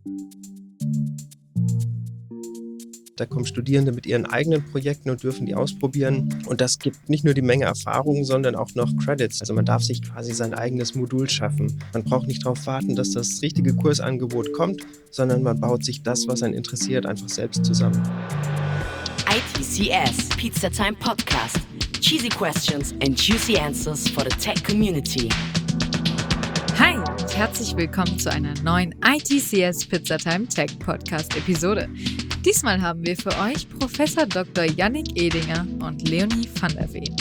Da kommen Studierende mit ihren eigenen Projekten und dürfen die ausprobieren. Und das gibt nicht nur die Menge Erfahrung, sondern auch noch Credits. Also man darf sich quasi sein eigenes Modul schaffen. Man braucht nicht darauf warten, dass das richtige Kursangebot kommt, sondern man baut sich das, was einen interessiert, einfach selbst zusammen. ITCS Pizza Time Podcast. Cheesy questions and juicy answers for the tech community. Hi und herzlich willkommen zu einer neuen ITCS Pizza Time Tech Podcast Episode. Diesmal haben wir für euch Professor Dr. Yannick Edinger und Leonie van der Veen.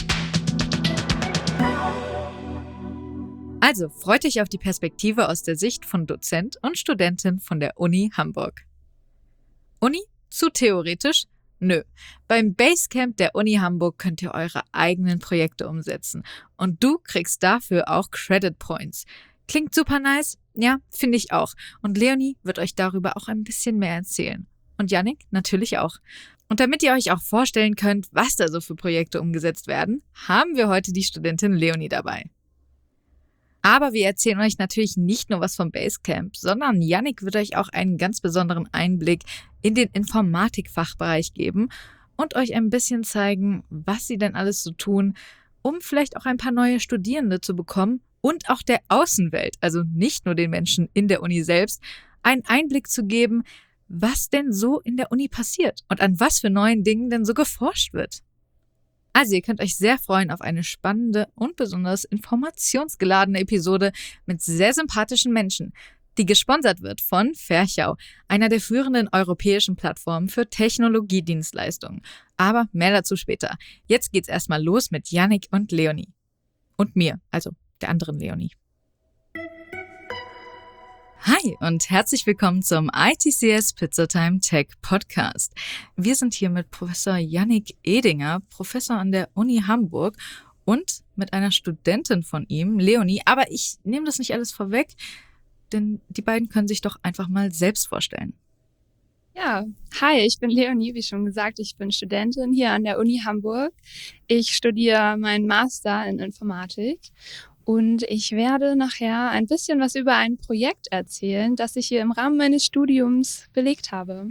Also freut euch auf die Perspektive aus der Sicht von Dozent und Studentin von der Uni Hamburg. Uni? Zu theoretisch? Nö. Beim Basecamp der Uni Hamburg könnt ihr eure eigenen Projekte umsetzen. Und du kriegst dafür auch Credit Points. Klingt super nice? Ja, finde ich auch. Und Leonie wird euch darüber auch ein bisschen mehr erzählen. Und Yannick natürlich auch. Und damit ihr euch auch vorstellen könnt, was da so für Projekte umgesetzt werden, haben wir heute die Studentin Leonie dabei. Aber wir erzählen euch natürlich nicht nur was vom Basecamp, sondern Yannick wird euch auch einen ganz besonderen Einblick in den Informatikfachbereich geben und euch ein bisschen zeigen, was sie denn alles so tun, um vielleicht auch ein paar neue Studierende zu bekommen und auch der Außenwelt, also nicht nur den Menschen in der Uni selbst, einen Einblick zu geben, was denn so in der Uni passiert und an was für neuen Dingen denn so geforscht wird. Also ihr könnt euch sehr freuen auf eine spannende und besonders informationsgeladene Episode mit sehr sympathischen Menschen, die gesponsert wird von Ferchau, einer der führenden europäischen Plattformen für Technologiedienstleistungen. Aber mehr dazu später. Jetzt geht's erstmal los mit Yannick und Leonie. Und mir, also der anderen Leonie. Hi und herzlich willkommen zum ITCS Pizza Time Tech Podcast. Wir sind hier mit Professor Yannick Edinger, Professor an der Uni Hamburg und mit einer Studentin von ihm, Leonie. Aber ich nehme das nicht alles vorweg, denn die beiden können sich doch einfach mal selbst vorstellen. Ja, hi, ich bin Leonie, wie schon gesagt, ich bin Studentin hier an der Uni Hamburg. Ich studiere meinen Master in Informatik. Und ich werde nachher ein bisschen was über ein Projekt erzählen, das ich hier im Rahmen meines Studiums belegt habe.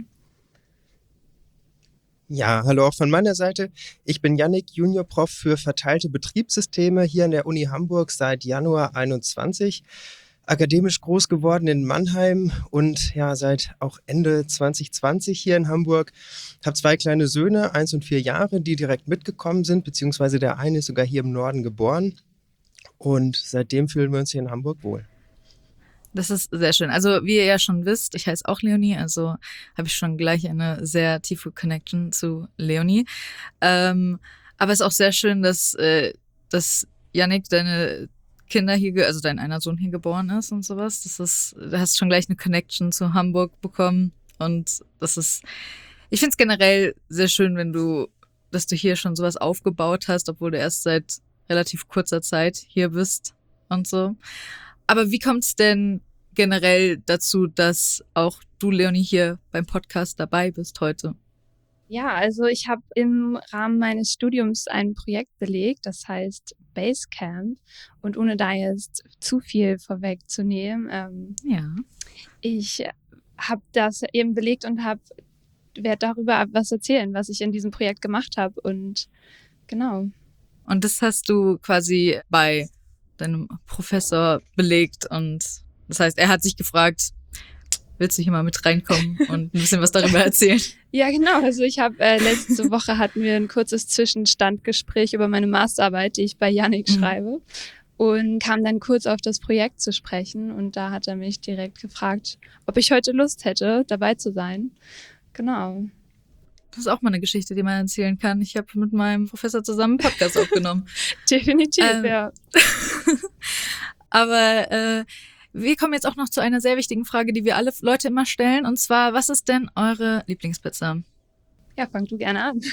Ja, hallo auch von meiner Seite. Ich bin Yannick, Juniorprof für verteilte Betriebssysteme hier an der Uni Hamburg seit Januar 21. Akademisch groß geworden in Mannheim und ja seit auch Ende 2020 hier in Hamburg. Habe 2 kleine Söhne, 1 und 4 Jahre, die direkt mitgekommen sind, beziehungsweise der eine ist sogar hier im Norden geboren. Und seitdem fühlen wir uns hier in Hamburg wohl. Das ist sehr schön. Also wie ihr ja schon wisst, ich heiße auch Leonie, also habe ich schon gleich eine sehr tiefe Connection zu Leonie. Aber es ist auch sehr schön, dass Yannick, deine Kinder hier, also dein einer Sohn hier geboren ist und sowas. Da hast du schon gleich eine Connection zu Hamburg bekommen. Und ich finde es generell sehr schön, dass du hier schon sowas aufgebaut hast, obwohl du erst seit relativ kurzer Zeit hier bist und so. Aber wie kommt es denn generell dazu, dass auch du, Leonie, hier beim Podcast dabei bist heute? Ja, also ich habe im Rahmen meines Studiums ein Projekt belegt, das heißt Basecamp. Und ohne da jetzt zu viel vorwegzunehmen, ich habe das eben belegt und werde darüber was erzählen, was ich in diesem Projekt gemacht habe. Und genau. Und das hast du quasi bei deinem Professor belegt und das heißt, er hat sich gefragt, willst du hier mal mit reinkommen und ein bisschen was darüber erzählen? Ja, genau. Also ich habe letzte Woche hatten wir ein kurzes Zwischenstandgespräch über meine Masterarbeit, die ich bei Yannick schreibe und kam dann kurz auf das Projekt zu sprechen und da hat er mich direkt gefragt, ob ich heute Lust hätte, dabei zu sein. Genau. Das ist auch mal eine Geschichte, die man erzählen kann. Ich habe mit meinem Professor zusammen einen Podcast aufgenommen. Definitiv, ja. Aber wir kommen jetzt auch noch zu einer sehr wichtigen Frage, die wir alle Leute immer stellen. Und zwar, was ist denn eure Lieblingspizza? Ja, fang du gerne an.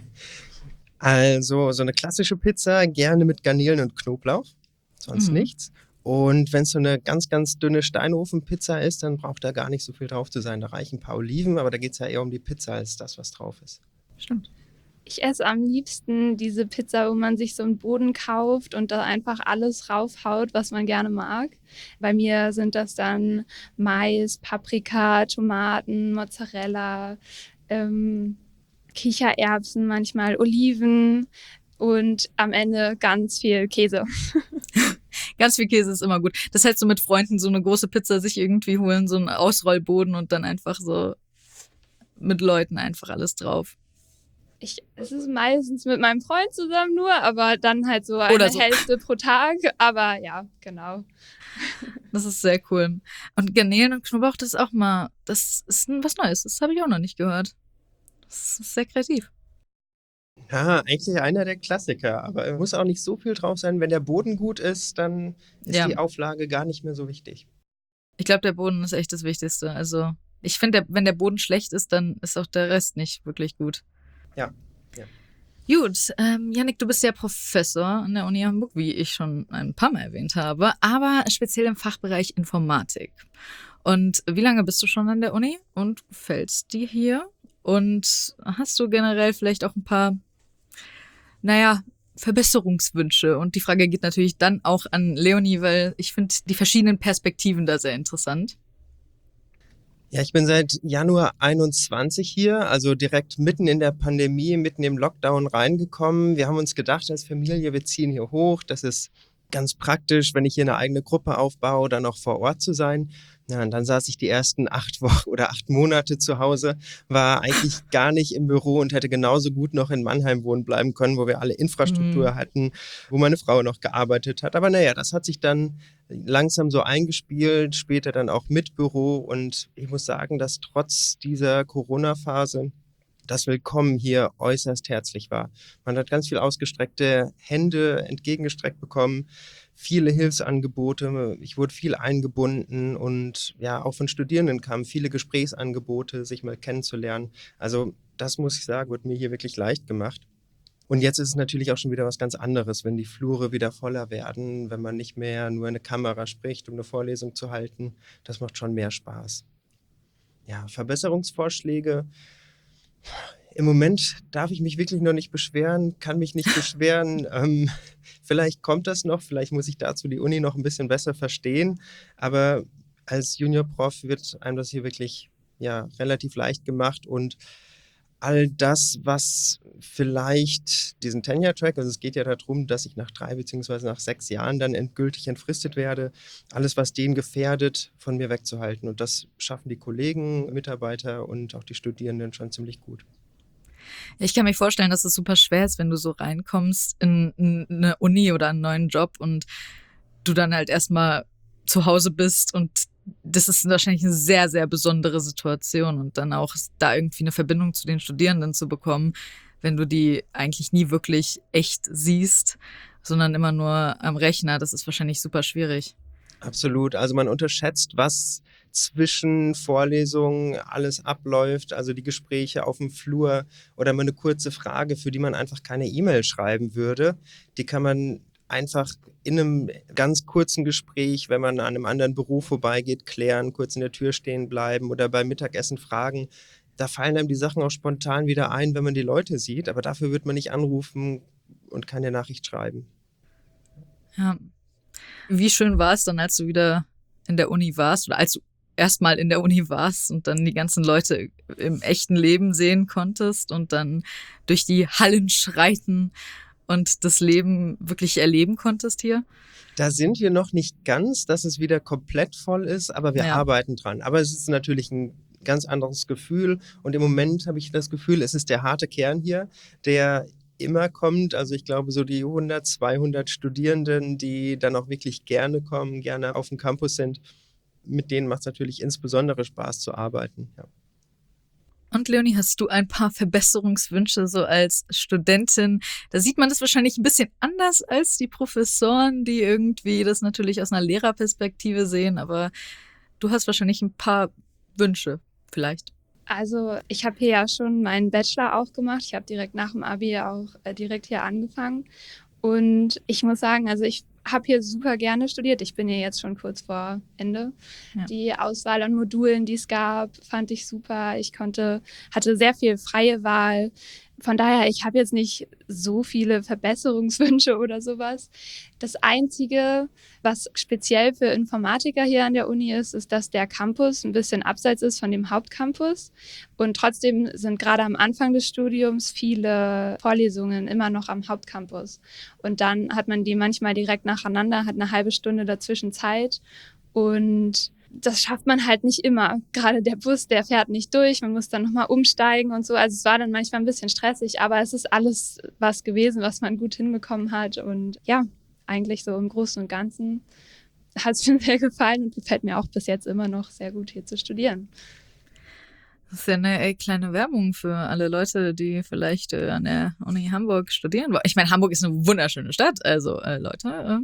Also so eine klassische Pizza, gerne mit Garnelen und Knoblauch, sonst nichts. Und wenn es so eine ganz, ganz dünne Steinofenpizza ist, dann braucht da gar nicht so viel drauf zu sein. Da reichen ein paar Oliven, aber da geht es ja eher um die Pizza als das, was drauf ist. Stimmt. Ich esse am liebsten diese Pizza, wo man sich so einen Boden kauft und da einfach alles raufhaut, was man gerne mag. Bei mir sind das dann Mais, Paprika, Tomaten, Mozzarella, Kichererbsen, manchmal Oliven und am Ende ganz viel Käse. Ganz viel Käse ist immer gut. Das heißt, so mit Freunden so eine große Pizza sich irgendwie holen, so einen Ausrollboden und dann einfach so mit Leuten einfach alles drauf. Es ist meistens mit meinem Freund zusammen nur, aber dann halt so eine Hälfte pro Tag. Aber ja, genau. Das ist sehr cool. Und Garnelen und Knoblauch, das ist was Neues. Das habe ich auch noch nicht gehört. Das ist sehr kreativ. Ja, eigentlich einer der Klassiker, aber es muss auch nicht so viel drauf sein. Wenn der Boden gut ist, dann ist die Auflage gar nicht mehr so wichtig. Ich glaube, der Boden ist echt das Wichtigste. Also ich finde, wenn der Boden schlecht ist, dann ist auch der Rest nicht wirklich gut. Ja. Gut, Yannick, du bist ja Professor an der Uni Hamburg, wie ich schon ein paar Mal erwähnt habe, aber speziell im Fachbereich Informatik. Und wie lange bist du schon an der Uni und fällst dir hier? Und hast du generell vielleicht auch ein paar, Verbesserungswünsche? Und die Frage geht natürlich dann auch an Leonie, weil ich finde die verschiedenen Perspektiven da sehr interessant. Ja, ich bin seit Januar 21 hier, also direkt mitten in der Pandemie, mitten im Lockdown reingekommen. Wir haben uns gedacht als Familie, wir ziehen hier hoch. Das ist ganz praktisch, wenn ich hier eine eigene Gruppe aufbaue, dann auch vor Ort zu sein. Ja, und dann saß ich die ersten 8 Wochen oder 8 Monate zu Hause, war eigentlich gar nicht im Büro und hätte genauso gut noch in Mannheim wohnen bleiben können, wo wir alle Infrastruktur hatten, wo meine Frau noch gearbeitet hat. Aber das hat sich dann langsam so eingespielt, später dann auch mit Büro. Und ich muss sagen, dass trotz dieser Corona-Phase das Willkommen hier äußerst herzlich war. Man hat ganz viel ausgestreckte Hände entgegengestreckt bekommen, viele Hilfsangebote, ich wurde viel eingebunden und ja, auch von Studierenden kamen viele Gesprächsangebote, sich mal kennenzulernen. Also das, muss ich sagen, wird mir hier wirklich leicht gemacht. Und jetzt ist es natürlich auch schon wieder was ganz anderes, wenn die Flure wieder voller werden, wenn man nicht mehr nur in eine Kamera spricht, um eine Vorlesung zu halten. Das macht schon mehr Spaß. Ja, Verbesserungsvorschläge. Im Moment darf ich mich wirklich noch nicht beschweren, kann mich nicht beschweren. Vielleicht kommt das noch, vielleicht muss ich dazu die Uni noch ein bisschen besser verstehen. Aber als Juniorprof wird einem das hier wirklich relativ leicht gemacht. Und all das, was vielleicht diesen Tenure-Track, also es geht ja darum, dass ich nach 3 bzw. nach 6 Jahren dann endgültig entfristet werde, alles, was den gefährdet, von mir wegzuhalten. Und das schaffen die Kollegen, Mitarbeiter und auch die Studierenden schon ziemlich gut. Ich kann mir vorstellen, dass es super schwer ist, wenn du so reinkommst in eine Uni oder einen neuen Job und du dann halt erstmal zu Hause bist und das ist wahrscheinlich eine sehr, sehr besondere Situation und dann auch da irgendwie eine Verbindung zu den Studierenden zu bekommen, wenn du die eigentlich nie wirklich echt siehst, sondern immer nur am Rechner. Das ist wahrscheinlich super schwierig. Absolut. Also man unterschätzt, was zwischen Vorlesungen alles abläuft, also die Gespräche auf dem Flur oder mal eine kurze Frage, für die man einfach keine E-Mail schreiben würde. Die kann man einfach in einem ganz kurzen Gespräch, wenn man an einem anderen Büro vorbeigeht, klären, kurz in der Tür stehen bleiben oder beim Mittagessen fragen. Da fallen einem die Sachen auch spontan wieder ein, wenn man die Leute sieht, aber dafür wird man nicht anrufen und keine Nachricht schreiben. Ja. Wie schön war es dann, als du wieder in der Uni warst oder als du erstmal in der Uni warst und dann die ganzen Leute im echten Leben sehen konntest und dann durch die Hallen schreiten und das Leben wirklich erleben konntest hier? Da sind wir noch nicht ganz, dass es wieder komplett voll ist, aber wir arbeiten dran. Aber es ist natürlich ein ganz anderes Gefühl und im Moment habe ich das Gefühl, es ist der harte Kern hier, der immer kommt. Also ich glaube, so die 100, 200 Studierenden, die dann auch wirklich gerne kommen, gerne auf dem Campus sind, mit denen macht es natürlich insbesondere Spaß zu arbeiten. Ja. Und Leonie, hast du ein paar Verbesserungswünsche so als Studentin? Da sieht man das wahrscheinlich ein bisschen anders als die Professoren, die irgendwie das natürlich aus einer Lehrerperspektive sehen, aber du hast wahrscheinlich ein paar Wünsche vielleicht. Also ich habe hier ja schon meinen Bachelor auch gemacht. Ich habe direkt nach dem Abi auch direkt hier angefangen. Und ich muss sagen, also ich habe hier super gerne studiert. Ich bin hier jetzt schon kurz vor Ende. Ja. Die Auswahl an Modulen, die es gab, fand ich super. Ich hatte sehr viel freie Wahl. von daher, ich habe jetzt nicht so viele Verbesserungswünsche oder sowas. Das Einzige, was speziell für Informatiker hier an der Uni ist, ist, dass der Campus ein bisschen abseits ist von dem Hauptcampus. Und trotzdem sind gerade am Anfang des Studiums viele Vorlesungen immer noch am Hauptcampus. Und dann hat man die manchmal direkt nacheinander, hat eine halbe Stunde dazwischen Zeit. Und das schafft man halt nicht immer. Gerade der Bus, der fährt nicht durch. Man muss dann nochmal umsteigen und so. Also es war dann manchmal ein bisschen stressig, aber es ist alles was gewesen, was man gut hinbekommen hat. Und ja, eigentlich so im Großen und Ganzen hat es mir sehr gefallen und gefällt mir auch bis jetzt immer noch sehr gut, hier zu studieren. Das ist ja eine kleine Werbung für alle Leute, die vielleicht an der Uni Hamburg studieren wollen. Ich meine, Hamburg ist eine wunderschöne Stadt. Also Leute,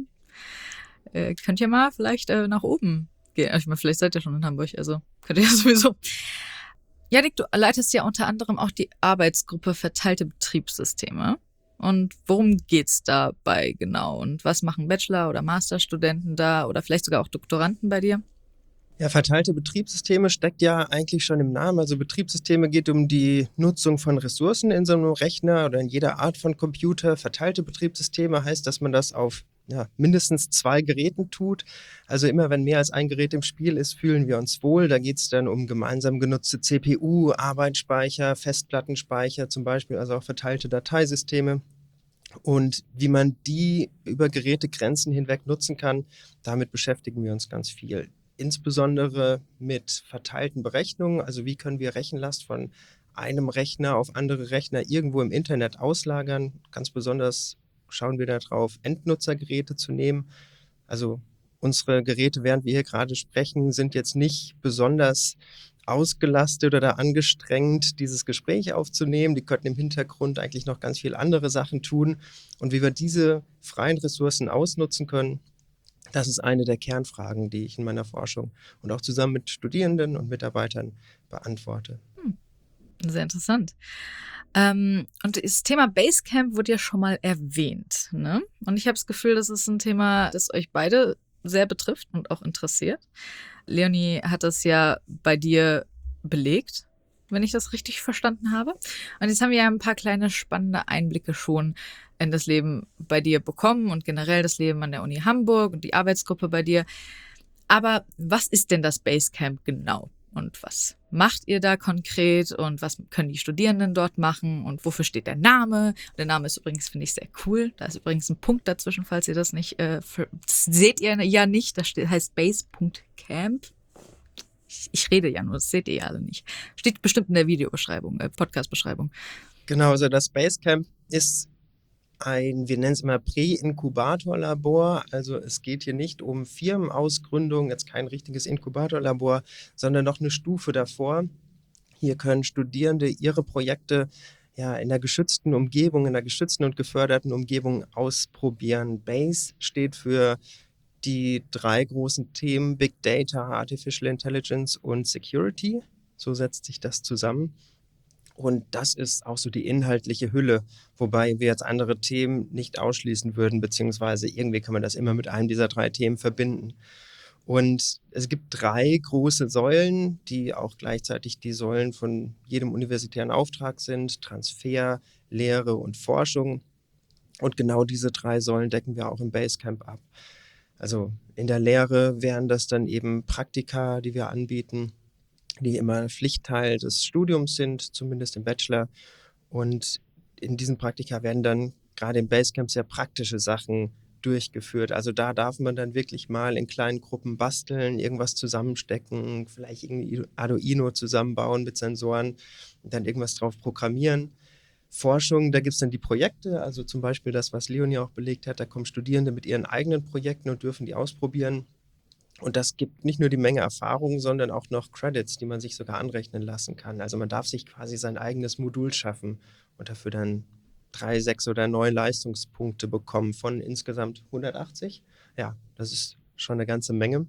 könnt ihr mal vielleicht nach oben gehen. Ich meine, vielleicht seid ihr schon in Hamburg, also könnt ihr ja sowieso. Jannik, du leitest ja unter anderem auch die Arbeitsgruppe Verteilte Betriebssysteme. Und worum geht's dabei genau? Und was machen Bachelor- oder Masterstudenten da oder vielleicht sogar auch Doktoranden bei dir? Ja, verteilte Betriebssysteme steckt ja eigentlich schon im Namen. Also Betriebssysteme geht um die Nutzung von Ressourcen in so einem Rechner oder in jeder Art von Computer. Verteilte Betriebssysteme heißt, dass man das auf mindestens 2 Geräten tut. Also immer wenn mehr als ein Gerät im Spiel ist, fühlen wir uns wohl. Da geht es dann um gemeinsam genutzte CPU, Arbeitsspeicher, Festplattenspeicher zum Beispiel, also auch verteilte Dateisysteme. Und wie man die über Gerätegrenzen hinweg nutzen kann, damit beschäftigen wir uns ganz viel. Insbesondere mit verteilten Berechnungen, also wie können wir Rechenlast von einem Rechner auf andere Rechner irgendwo im Internet auslagern. Ganz besonders schauen wir darauf, Endnutzergeräte zu nehmen. Also unsere Geräte, während wir hier gerade sprechen, sind jetzt nicht besonders ausgelastet oder angestrengt, dieses Gespräch aufzunehmen. Die könnten im Hintergrund eigentlich noch ganz viele andere Sachen tun. Und wie wir diese freien Ressourcen ausnutzen können, das ist eine der Kernfragen, die ich in meiner Forschung und auch zusammen mit Studierenden und Mitarbeitern beantworte. Sehr interessant. Und das Thema Basecamp wurde ja schon mal erwähnt, ne? Und ich habe das Gefühl, das ist ein Thema, das euch beide sehr betrifft und auch interessiert. Leonie hat das ja bei dir belegt, wenn ich das richtig verstanden habe. Und jetzt haben wir ja ein paar kleine spannende Einblicke schon in das Leben bei dir bekommen und generell das Leben an der Uni Hamburg und die Arbeitsgruppe bei dir. Aber was ist denn das Basecamp genau? Und was macht ihr da konkret und was können die Studierenden dort machen und wofür steht der Name? Der Name ist übrigens, finde ich, sehr cool. Da ist übrigens ein Punkt dazwischen, falls ihr das nicht, das seht ihr ja nicht. Das heißt base.camp. Ich rede ja nur, das seht ihr ja alle nicht. Steht bestimmt in der Videobeschreibung, Podcast-Beschreibung. Genau, also das Basecamp ist wir nennen es immer Prä-Inkubator-Labor. Also es geht hier nicht um Firmenausgründung, jetzt kein richtiges Inkubatorlabor, sondern noch eine Stufe davor. Hier können Studierende ihre Projekte in einer geschützten Umgebung, in einer geschützten und geförderten Umgebung ausprobieren. BASE steht für die 3 großen Themen Big Data, Artificial Intelligence und Security. So setzt sich das zusammen. Und das ist auch so die inhaltliche Hülle, wobei wir jetzt andere Themen nicht ausschließen würden, beziehungsweise irgendwie kann man das immer mit einem dieser 3 Themen verbinden. Und es gibt 3 große Säulen, die auch gleichzeitig die Säulen von jedem universitären Auftrag sind: Transfer, Lehre und Forschung. Und genau diese 3 Säulen decken wir auch im Basecamp ab. Also in der Lehre wären das dann eben Praktika, die wir anbieten, die immer Pflichtteil des Studiums sind, zumindest im Bachelor. Und in diesen Praktika werden dann gerade im Basecamp sehr praktische Sachen durchgeführt. Also da darf man dann wirklich mal in kleinen Gruppen basteln, irgendwas zusammenstecken, vielleicht irgendwie Arduino zusammenbauen mit Sensoren und dann irgendwas drauf programmieren. Forschung, da gibt es dann die Projekte, also zum Beispiel das, was Leonie auch belegt hat, da kommen Studierende mit ihren eigenen Projekten und dürfen die ausprobieren. Und das gibt nicht nur die Menge Erfahrung, sondern auch noch Credits, die man sich sogar anrechnen lassen kann. Also man darf sich quasi sein eigenes Modul schaffen und dafür dann 3, 6 oder 9 Leistungspunkte bekommen von insgesamt 180. Ja, das ist schon eine ganze Menge.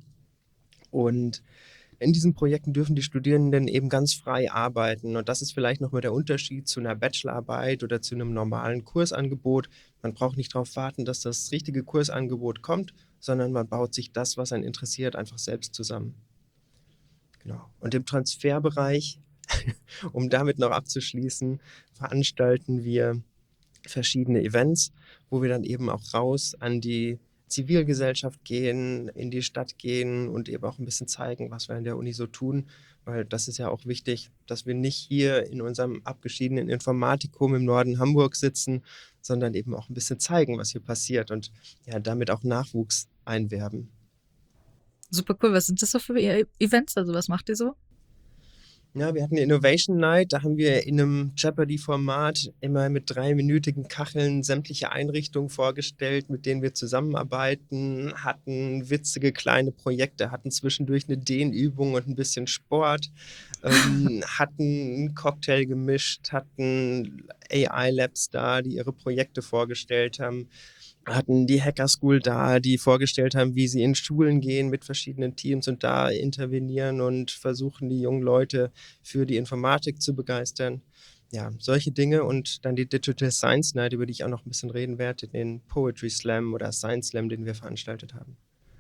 Und in diesen Projekten dürfen die Studierenden eben ganz frei arbeiten. Und das ist vielleicht nochmal der Unterschied zu einer Bachelorarbeit oder zu einem normalen Kursangebot. Man braucht nicht darauf warten, dass das richtige Kursangebot kommt, sondern man baut sich das, was einen interessiert, einfach selbst zusammen. Genau. Und im Transferbereich, um damit noch abzuschließen, veranstalten wir verschiedene Events, wo wir dann eben auch raus an die Zivilgesellschaft gehen, in die Stadt gehen und eben auch ein bisschen zeigen, was wir an der Uni so tun, weil das ist ja auch wichtig, dass wir nicht hier in unserem abgeschiedenen Informatikum im Norden Hamburg sitzen, sondern eben auch ein bisschen zeigen, was hier passiert und ja, damit auch Nachwuchs einwerben. Super cool. Was sind das so für Events? Also was macht ihr so? Ja, wir hatten eine Innovation Night, da haben wir in einem Jeopardy-Format immer mit 3-minütigen Kacheln sämtliche Einrichtungen vorgestellt, mit denen wir zusammenarbeiten, hatten witzige kleine Projekte, hatten zwischendurch eine Dehnübung und ein bisschen Sport, hatten einen Cocktail gemischt, hatten AI-Labs da, die ihre Projekte vorgestellt haben, hatten die Hacker School da, die vorgestellt haben, wie sie in Schulen gehen mit verschiedenen Teams und da intervenieren und versuchen, die jungen Leute für die Informatik zu begeistern. Ja, solche Dinge und dann die Digital Science Night, über die ich auch noch ein bisschen reden werde, den Poetry Slam oder Science Slam, den wir veranstaltet haben.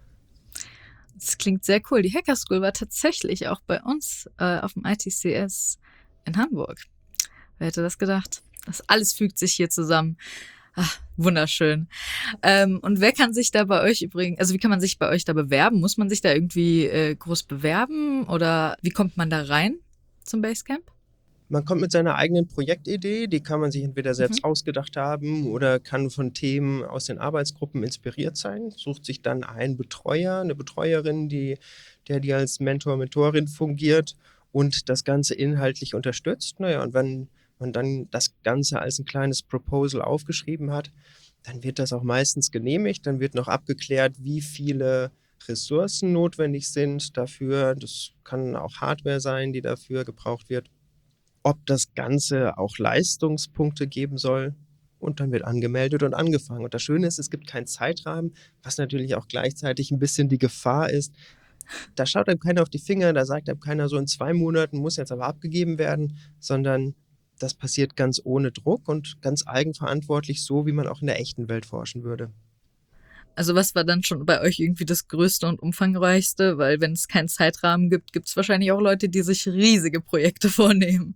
Das klingt sehr cool. Die Hacker School war tatsächlich auch bei uns auf dem ITCS in Hamburg. Wer hätte das gedacht? Das alles fügt sich hier zusammen. Ach, wunderschön. Und wer kann sich da bei euch übrigens, also wie kann man sich bei euch da bewerben? Muss man sich da irgendwie groß bewerben oder wie kommt man da rein zum Basecamp? Man kommt mit seiner eigenen Projektidee, die kann man sich entweder selbst ausgedacht haben oder kann von Themen aus den Arbeitsgruppen inspiriert sein, sucht sich dann einen Betreuer, eine Betreuerin, die als Mentor, Mentorin fungiert und das Ganze inhaltlich unterstützt. Naja, und wenn man dann das Ganze als ein kleines Proposal aufgeschrieben hat, dann wird das auch meistens genehmigt. Dann wird noch abgeklärt, wie viele Ressourcen notwendig sind dafür. Das kann auch Hardware sein, die dafür gebraucht wird. Ob das Ganze auch Leistungspunkte geben soll. Und dann wird angemeldet und angefangen. Und das Schöne ist, es gibt keinen Zeitrahmen, was natürlich auch gleichzeitig ein bisschen die Gefahr ist. Da schaut einem keiner auf die Finger, da sagt einem keiner so in 2 Monaten muss jetzt aber abgegeben werden, sondern das passiert ganz ohne Druck und ganz eigenverantwortlich, so wie man auch in der echten Welt forschen würde. Also was war dann schon bei euch irgendwie das Größte und Umfangreichste? Weil wenn es keinen Zeitrahmen gibt, gibt es wahrscheinlich auch Leute, die sich riesige Projekte vornehmen.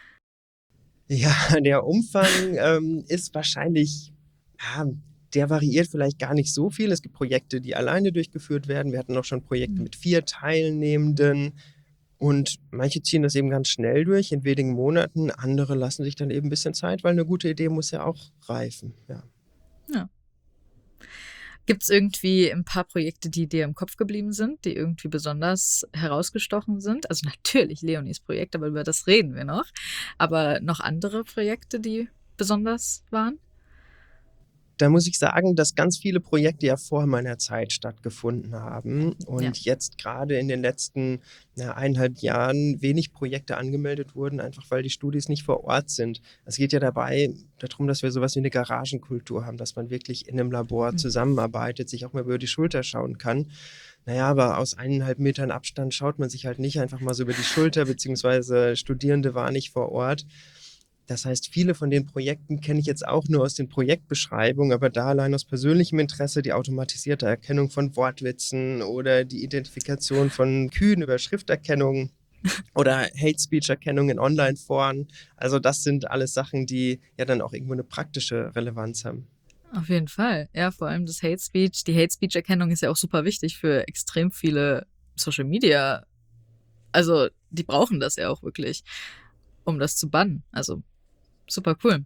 Ja, der Umfang ist wahrscheinlich, der variiert vielleicht gar nicht so viel. Es gibt Projekte, die alleine durchgeführt werden. Wir hatten auch schon Projekte mit 4 Teilnehmenden. Und manche ziehen das eben ganz schnell durch, in wenigen Monaten. Andere lassen sich dann eben ein bisschen Zeit, weil eine gute Idee muss ja auch reifen. Ja. Gibt es irgendwie ein paar Projekte, die dir im Kopf geblieben sind, die irgendwie besonders herausgestochen sind? Also natürlich Leonies Projekt, aber über das reden wir noch. Aber noch andere Projekte, die besonders waren? Da muss ich sagen, dass ganz viele Projekte ja vor meiner Zeit stattgefunden haben und jetzt gerade in den letzten 1,5 Jahren wenig Projekte angemeldet wurden, einfach weil die Studis nicht vor Ort sind. Es geht ja dabei darum, dass wir sowas wie eine Garagenkultur haben, dass man wirklich in einem Labor zusammenarbeitet, sich auch mal über die Schulter schauen kann. Naja, aber aus 1,5 Metern Abstand schaut man sich halt nicht einfach mal so über die Schulter, beziehungsweise Studierende waren nicht vor Ort. Das heißt, viele von den Projekten kenne ich jetzt auch nur aus den Projektbeschreibungen, aber da allein aus persönlichem Interesse die automatisierte Erkennung von Wortwitzen oder die Identifikation von Kühen über Schrifterkennung oder Hate-Speech-Erkennung in Online-Foren. Also das sind alles Sachen, die ja dann auch irgendwo eine praktische Relevanz haben. Auf jeden Fall. Ja, vor allem das Hate-Speech. Die Hate-Speech-Erkennung ist ja auch super wichtig für extrem viele Social-Media. Also die brauchen das ja auch wirklich, um das zu bannen. Also super cool.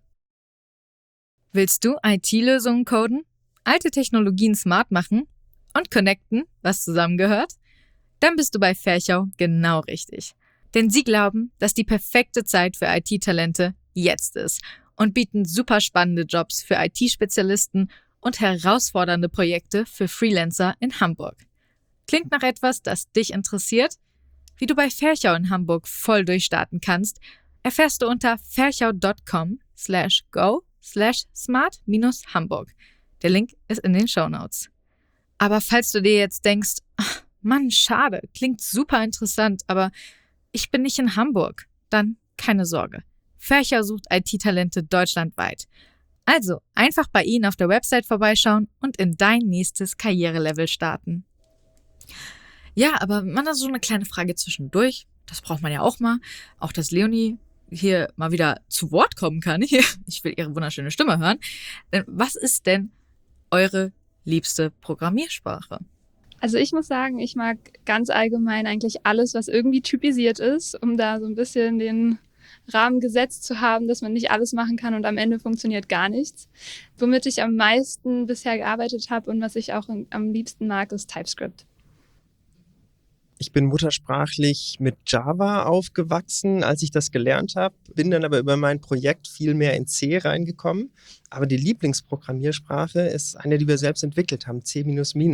Willst du IT-Lösungen coden, alte Technologien smart machen und connecten, was zusammengehört? Dann bist du bei Ferchau genau richtig. Denn sie glauben, dass die perfekte Zeit für IT-Talente jetzt ist und bieten super spannende Jobs für IT-Spezialisten und herausfordernde Projekte für Freelancer in Hamburg. Klingt nach etwas, das dich interessiert? Wie du bei Ferchau in Hamburg voll durchstarten kannst, erfährst du unter ferchau.com/go/smart-hamburg. Der Link ist in den Shownotes. Aber falls du dir jetzt denkst, ach, Mann, schade, klingt super interessant, aber ich bin nicht in Hamburg, dann keine Sorge. Ferchau sucht IT-Talente deutschlandweit. Also einfach bei ihnen auf der Website vorbeischauen und in dein nächstes Karrierelevel starten. Ja, aber man hat so eine kleine Frage zwischendurch. das braucht man ja auch mal. Auch, dass Leonie hier mal wieder zu Wort kommen kann. Ich will ihre wunderschöne Stimme hören. Was ist denn eure liebste Programmiersprache? Also ich muss sagen, ich mag ganz allgemein eigentlich alles, was irgendwie typisiert ist, um da so ein bisschen den Rahmen gesetzt zu haben, dass man nicht alles machen kann und am Ende funktioniert gar nichts. Womit ich am meisten bisher gearbeitet habe und was ich auch am liebsten mag, ist TypeScript. Ich bin muttersprachlich mit Java aufgewachsen, als ich das gelernt habe, bin dann aber über mein Projekt viel mehr in C reingekommen. Aber die Lieblingsprogrammiersprache ist eine, die wir selbst entwickelt haben, C++.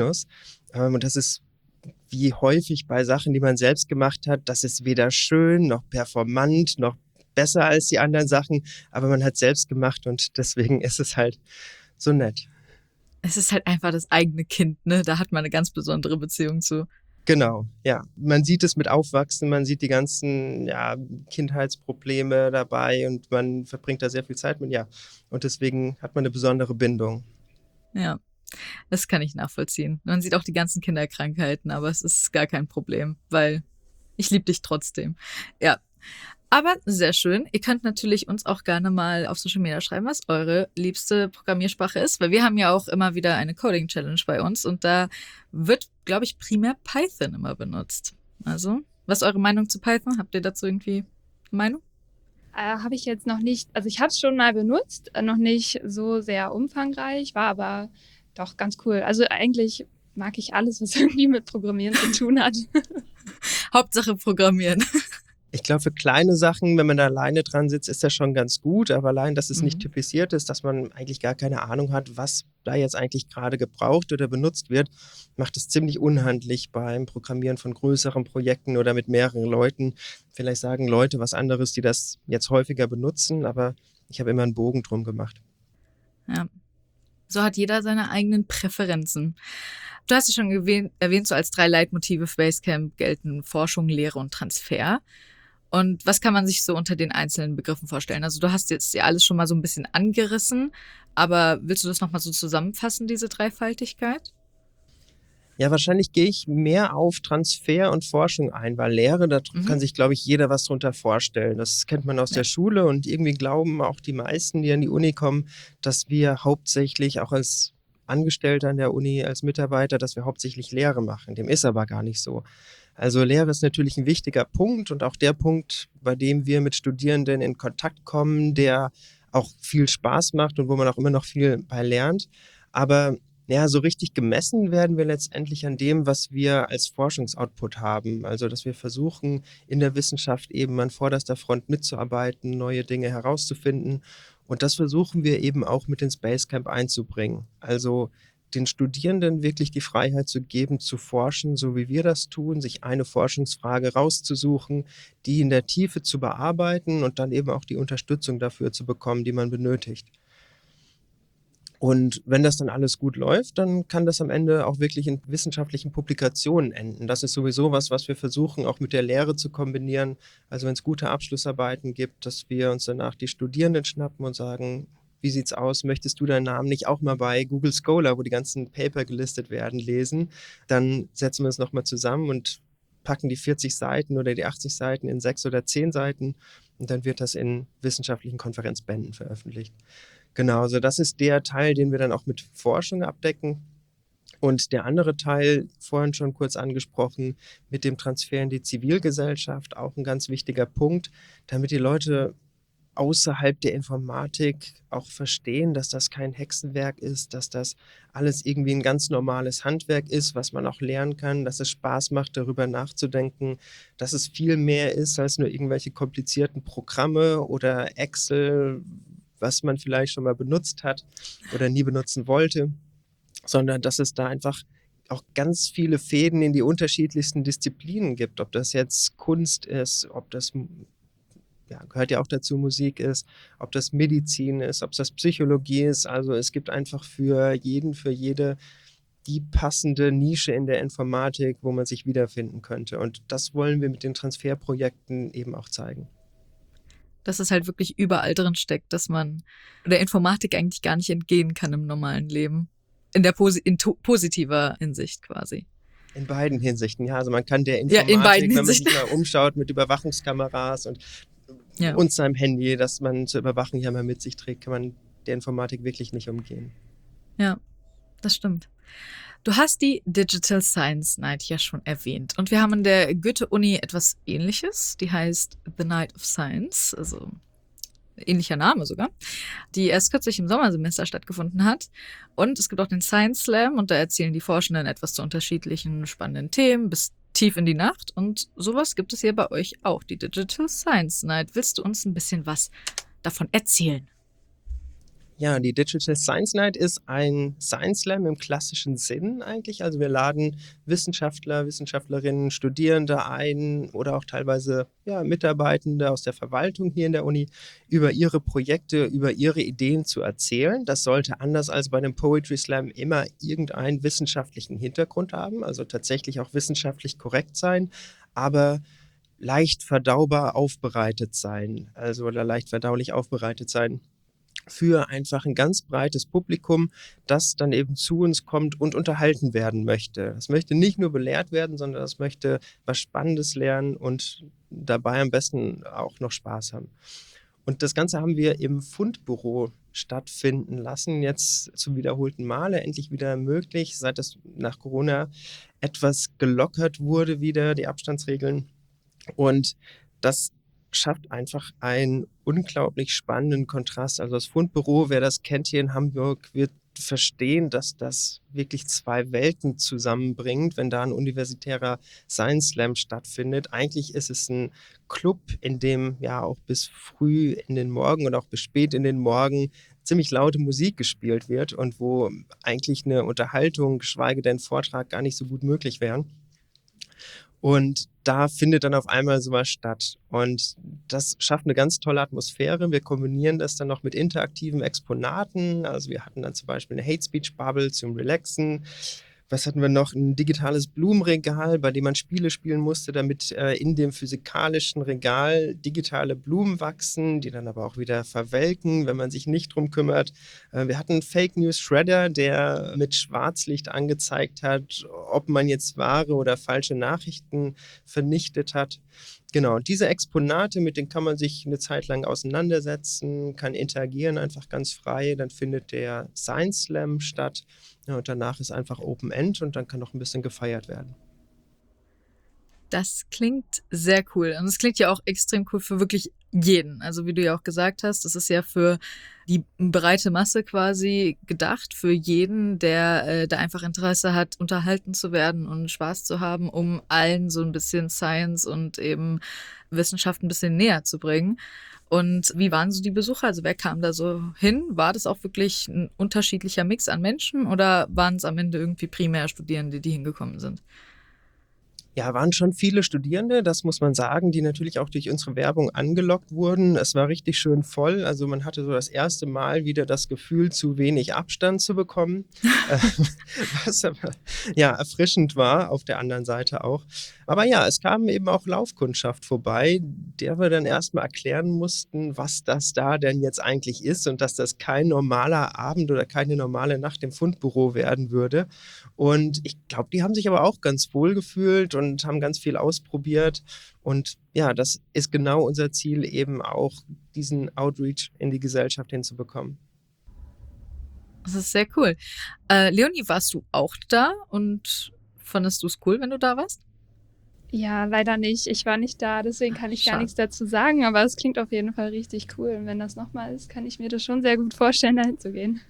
Und das ist wie häufig bei Sachen, die man selbst gemacht hat, das ist weder schön noch performant noch besser als die anderen Sachen, aber man hat es selbst gemacht und deswegen ist es halt so nett. Es ist halt einfach das eigene Kind, ne? Da hat man eine ganz besondere Beziehung zu. Genau, ja. Man sieht es mit Aufwachsen, man sieht die ganzen Kindheitsprobleme dabei und man verbringt da sehr viel Zeit mit, ja. Und deswegen hat man eine besondere Bindung. Ja, das kann ich nachvollziehen. Man sieht auch die ganzen Kinderkrankheiten, aber es ist gar kein Problem, weil ich liebe dich trotzdem. Ja, aber sehr schön. Ihr könnt natürlich uns auch gerne mal auf Social Media schreiben, was eure liebste Programmiersprache ist, weil wir haben ja auch immer wieder eine Coding-Challenge bei uns und da wird, glaube ich, primär Python immer benutzt. Also, was ist eure Meinung zu Python? Habt ihr dazu irgendwie eine Meinung? Habe ich jetzt noch nicht, also ich habe es schon mal benutzt, noch nicht so sehr umfangreich, war aber doch ganz cool. Also eigentlich mag ich alles, was irgendwie mit Programmieren zu tun hat. Hauptsache Programmieren. Ich glaube, für kleine Sachen, wenn man da alleine dran sitzt, ist das schon ganz gut. Aber allein, dass es nicht typisiert ist, dass man eigentlich gar keine Ahnung hat, was da jetzt eigentlich gerade gebraucht oder benutzt wird, macht es ziemlich unhandlich beim Programmieren von größeren Projekten oder mit mehreren Leuten. Vielleicht sagen Leute was anderes, die das jetzt häufiger benutzen, aber ich habe immer einen Bogen drum gemacht. Ja, so hat jeder seine eigenen Präferenzen. Du hast es schon erwähnt, so als 3 Leitmotive für Basecamp gelten Forschung, Lehre und Transfer. Und was kann man sich so unter den einzelnen Begriffen vorstellen? Also du hast jetzt ja alles schon mal so ein bisschen angerissen, aber willst du das nochmal so zusammenfassen, diese Dreifaltigkeit? Ja, wahrscheinlich gehe ich mehr auf Transfer und Forschung ein, weil Lehre, da kann sich, glaube ich, jeder was drunter vorstellen. Das kennt man aus der Schule und irgendwie glauben auch die meisten, die an die Uni kommen, dass wir hauptsächlich auch als Angestellte an der Uni, als Mitarbeiter, dass wir hauptsächlich Lehre machen. Dem ist aber gar nicht so. Also Lehre ist natürlich ein wichtiger Punkt und auch der Punkt, bei dem wir mit Studierenden in Kontakt kommen, der auch viel Spaß macht und wo man auch immer noch viel bei lernt. Aber ja, so richtig gemessen werden wir letztendlich an dem, was wir als Forschungsoutput haben. Also, dass wir versuchen, in der Wissenschaft eben an vorderster Front mitzuarbeiten, neue Dinge herauszufinden. Und das versuchen wir eben auch mit ins Basecamp einzubringen. Also den Studierenden wirklich die Freiheit zu geben, zu forschen, so wie wir das tun, sich eine Forschungsfrage rauszusuchen, die in der Tiefe zu bearbeiten und dann eben auch die Unterstützung dafür zu bekommen, die man benötigt. Und wenn das dann alles gut läuft, dann kann das am Ende auch wirklich in wissenschaftlichen Publikationen enden. Das ist sowieso was wir versuchen, auch mit der Lehre zu kombinieren. Also wenn es gute Abschlussarbeiten gibt, dass wir uns danach die Studierenden schnappen und sagen, wie sieht's aus? Möchtest du deinen Namen nicht auch mal bei Google Scholar, wo die ganzen Paper gelistet werden, lesen? Dann setzen wir uns nochmal zusammen und packen die 40 Seiten oder die 80 Seiten in 6 oder 10 Seiten und dann wird das in wissenschaftlichen Konferenzbänden veröffentlicht. Genau, also das ist der Teil, den wir dann auch mit Forschung abdecken. Und der andere Teil, vorhin schon kurz angesprochen, mit dem Transfer in die Zivilgesellschaft, auch ein ganz wichtiger Punkt, damit die Leute außerhalb der Informatik auch verstehen, dass das kein Hexenwerk ist, dass das alles irgendwie ein ganz normales Handwerk ist, was man auch lernen kann, dass es Spaß macht, darüber nachzudenken, dass es viel mehr ist als nur irgendwelche komplizierten Programme oder Excel, was man vielleicht schon mal benutzt hat oder nie benutzen wollte, sondern dass es da einfach auch ganz viele Fäden in die unterschiedlichsten Disziplinen gibt, ob das jetzt Kunst ist, ob das gehört ja auch dazu, Musik ist, ob das Medizin ist, ob das Psychologie ist. Also es gibt einfach für jeden, für jede die passende Nische in der Informatik, wo man sich wiederfinden könnte. Und das wollen wir mit den Transferprojekten eben auch zeigen. Dass es halt wirklich überall drin steckt, dass man der Informatik eigentlich gar nicht entgehen kann im normalen Leben. In positiver Hinsicht quasi. In beiden Hinsichten, ja. Also man kann der Informatik, wenn man sich mal umschaut mit Überwachungskameras und seinem Handy, das man zur Überwachung ja mal mit sich trägt, kann man der Informatik wirklich nicht umgehen. Ja, das stimmt. Du hast die Digital Science Night ja schon erwähnt. Und wir haben an der Goethe-Uni etwas Ähnliches. Die heißt The Night of Science, also ähnlicher Name sogar, die erst kürzlich im Sommersemester stattgefunden hat. Und es gibt auch den Science Slam und da erzählen die Forschenden etwas zu unterschiedlichen spannenden Themen bis tief in die Nacht. Und sowas gibt es hier bei euch auch, die Digital Science Night. Willst du uns ein bisschen was davon erzählen? Ja, die Digital Science Night ist ein Science Slam im klassischen Sinn eigentlich. Also wir laden Wissenschaftler, Wissenschaftlerinnen, Studierende ein oder auch teilweise Mitarbeitende aus der Verwaltung hier in der Uni, über ihre Projekte, über ihre Ideen zu erzählen. Das sollte anders als bei einem Poetry Slam immer irgendeinen wissenschaftlichen Hintergrund haben, also tatsächlich auch wissenschaftlich korrekt sein, aber leicht verdaubar aufbereitet sein, also oder leicht verdaulich aufbereitet sein, für einfach ein ganz breites Publikum, das dann eben zu uns kommt und unterhalten werden möchte. Das möchte nicht nur belehrt werden, sondern das möchte was Spannendes lernen und dabei am besten auch noch Spaß haben. Und das Ganze haben wir im Fundbüro stattfinden lassen, jetzt zum wiederholten Male, endlich wieder möglich, seit das nach Corona etwas gelockert wurde, wieder die Abstandsregeln. Und das schafft einfach einen unglaublich spannenden Kontrast. Also das Fundbüro, wer das kennt hier in Hamburg, wird verstehen, dass das wirklich zwei Welten zusammenbringt, wenn da ein universitärer Science Slam stattfindet. Eigentlich ist es ein Club, in dem ja auch bis früh in den Morgen und auch bis spät in den Morgen ziemlich laute Musik gespielt wird und wo eigentlich eine Unterhaltung, geschweige denn Vortrag gar nicht so gut möglich wären. Und da findet dann auf einmal sowas statt. Und das schafft eine ganz tolle Atmosphäre. Wir kombinieren das dann noch mit interaktiven Exponaten. Also wir hatten dann zum Beispiel eine Hate Speech Bubble zum Relaxen. Was hatten wir noch? Ein digitales Blumenregal, bei dem man Spiele spielen musste, damit in dem physikalischen Regal digitale Blumen wachsen, die dann aber auch wieder verwelken, wenn man sich nicht drum kümmert. Wir hatten einen Fake News Shredder, der mit Schwarzlicht angezeigt hat, ob man jetzt wahre oder falsche Nachrichten vernichtet hat. Genau, diese Exponate, mit denen kann man sich eine Zeit lang auseinandersetzen, kann interagieren einfach ganz frei. Dann findet der Science Slam statt. Ja, und danach ist einfach Open End und dann kann noch ein bisschen gefeiert werden. Das klingt sehr cool. Und es klingt ja auch extrem cool für wirklich jeden. Also wie du ja auch gesagt hast, das ist ja für die breite Masse quasi gedacht, für jeden, der da einfach Interesse hat, unterhalten zu werden und Spaß zu haben, um allen so ein bisschen Science und eben Wissenschaft ein bisschen näher zu bringen. Und wie waren so die Besucher? Also wer kam da so hin? War das auch wirklich ein unterschiedlicher Mix an Menschen oder waren es am Ende irgendwie primär Studierende, die hingekommen sind? Ja, waren schon viele Studierende, das muss man sagen, die natürlich auch durch unsere Werbung angelockt wurden. Es war richtig schön voll. Also man hatte so das erste Mal wieder das Gefühl, zu wenig Abstand zu bekommen, was aber erfrischend war, auf der anderen Seite auch. Aber ja, es kam eben auch Laufkundschaft vorbei, der wir dann erstmal erklären mussten, was das da denn jetzt eigentlich ist und dass das kein normaler Abend oder keine normale Nacht im Fundbüro werden würde. Und ich glaube, die haben sich aber auch ganz wohl gefühlt und haben ganz viel ausprobiert. Und ja, das ist genau unser Ziel, eben auch diesen Outreach in die Gesellschaft hinzubekommen. Das ist sehr cool. Leonie, warst du auch da und fandest du es cool, wenn du da warst? Ja, leider nicht. Ich war nicht da, deswegen kann ich gar nichts dazu sagen, aber es klingt auf jeden Fall richtig cool. Und wenn das nochmal ist, kann ich mir das schon sehr gut vorstellen, dahin zu gehen.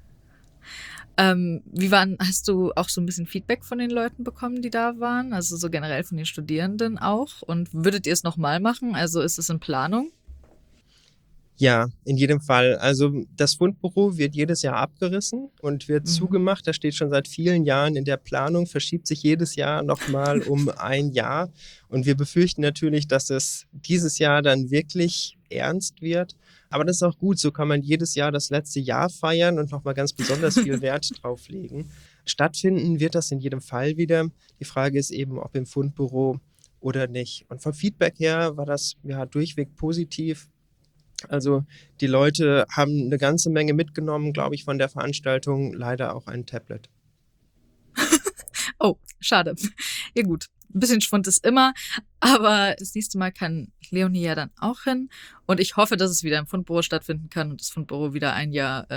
Hast du auch so ein bisschen Feedback von den Leuten bekommen, die da waren? Also so generell von den Studierenden auch? Und würdet ihr es nochmal machen? Also ist es in Planung? Ja, in jedem Fall. Also das Fundbüro wird jedes Jahr abgerissen und wird zugemacht. Das steht schon seit vielen Jahren in der Planung, verschiebt sich jedes Jahr nochmal um ein Jahr. Und wir befürchten natürlich, dass es dieses Jahr dann wirklich ernst wird. Aber das ist auch gut, so kann man jedes Jahr das letzte Jahr feiern und nochmal ganz besonders viel Wert drauf legen. Stattfinden wird das in jedem Fall wieder. Die Frage ist eben, ob im Fundbüro oder nicht. Und vom Feedback her war das durchweg positiv. Also die Leute haben eine ganze Menge mitgenommen, glaube ich, von der Veranstaltung. Leider auch ein Tablet. Oh, schade. Ja gut, ein bisschen Schwund ist immer, aber das nächste Mal kann Leonie ja dann auch hin. Und ich hoffe, dass es wieder im Fundbüro stattfinden kann und das Fundbüro wieder ein Jahr,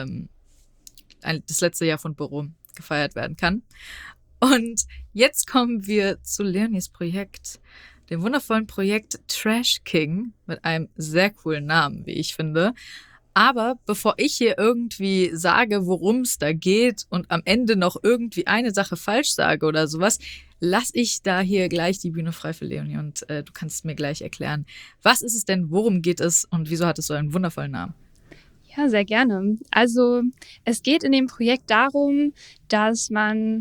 das letzte Jahr Fundbüro gefeiert werden kann. Und jetzt kommen wir zu Leonies Projekt, dem wundervollen Projekt Trash King mit einem sehr coolen Namen, wie ich finde. Aber bevor ich hier irgendwie sage, worum es da geht und am Ende noch irgendwie eine Sache falsch sage oder sowas, lass ich da hier gleich die Bühne frei für Leonie und du kannst mir gleich erklären, was ist es denn, worum geht es und wieso hat es so einen wundervollen Namen? Ja, sehr gerne. Also es geht in dem Projekt darum, dass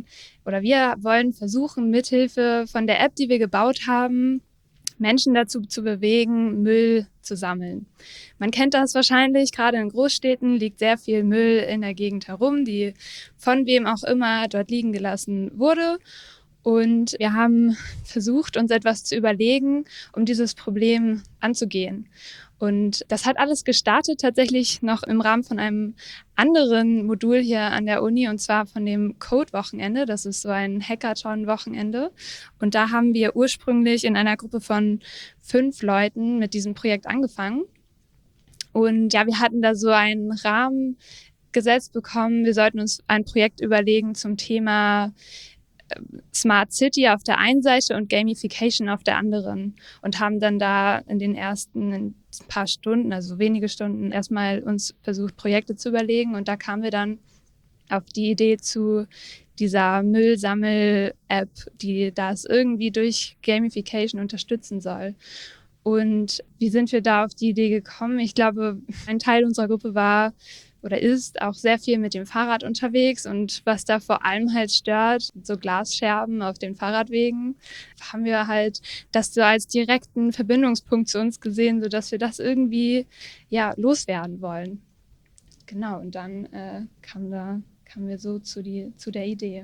wir wollen versuchen, mithilfe von der App, die wir gebaut haben, Menschen dazu zu bewegen, Müll zu sammeln. Man kennt das wahrscheinlich, gerade in Großstädten liegt sehr viel Müll in der Gegend herum, die von wem auch immer dort liegen gelassen wurde. Und wir haben versucht, uns etwas zu überlegen, um dieses Problem anzugehen. Und das hat alles gestartet tatsächlich noch im Rahmen von einem anderen Modul hier an der Uni, und zwar von dem Code-Wochenende. Das ist so ein Hackathon-Wochenende. Und da haben wir ursprünglich in einer Gruppe von 5 Leuten mit diesem Projekt angefangen. Und ja, wir hatten da so einen Rahmen gesetzt bekommen. Wir sollten uns ein Projekt überlegen zum Thema Smart City auf der einen Seite und Gamification auf der anderen und haben dann da in den ersten ein paar Stunden, also wenige Stunden, erstmal uns versucht, Projekte zu überlegen und da kamen wir dann auf die Idee zu dieser Müllsammel-App, die das irgendwie durch Gamification unterstützen soll. Und wie sind wir da auf die Idee gekommen? Ich glaube, ein Teil unserer Gruppe war oder ist auch sehr viel mit dem Fahrrad unterwegs und was da vor allem halt stört, so Glasscherben auf den Fahrradwegen, haben wir halt das so als direkten Verbindungspunkt zu uns gesehen, sodass wir das irgendwie loswerden wollen. Genau, und dann kamen wir so zu der Idee.